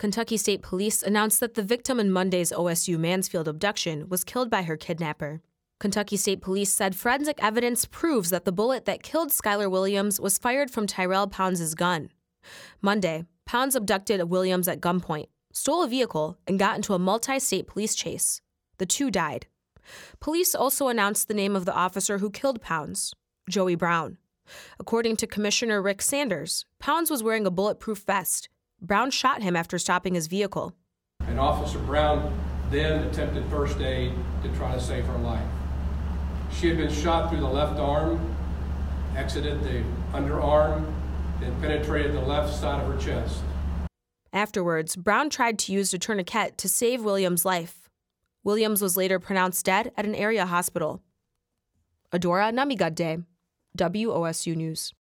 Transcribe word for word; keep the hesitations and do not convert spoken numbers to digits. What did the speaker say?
Kentucky State Police announced that the victim in Monday's O S U Mansfield abduction was killed by her kidnapper. Kentucky State Police said forensic evidence proves that the bullet that killed Skylar Williams was fired from Tyrell Pounds' gun. Monday, Pounds abducted Williams at gunpoint, stole a vehicle, and got into a multi-state police chase. The two died. Police also announced the name of the officer who killed Pounds, Joey Brown. According to Commissioner Rick Sanders, Pounds was wearing a bulletproof vest. Brown shot him after stopping his vehicle. And Officer Brown then attempted first aid to try to save her life. She had been shot through the left arm, exited the underarm, then penetrated the left side of her chest. Afterwards, Brown tried to use a tourniquet to save Williams' life. Williams was later pronounced dead at an area hospital. Adora Namigadde, W O S U News.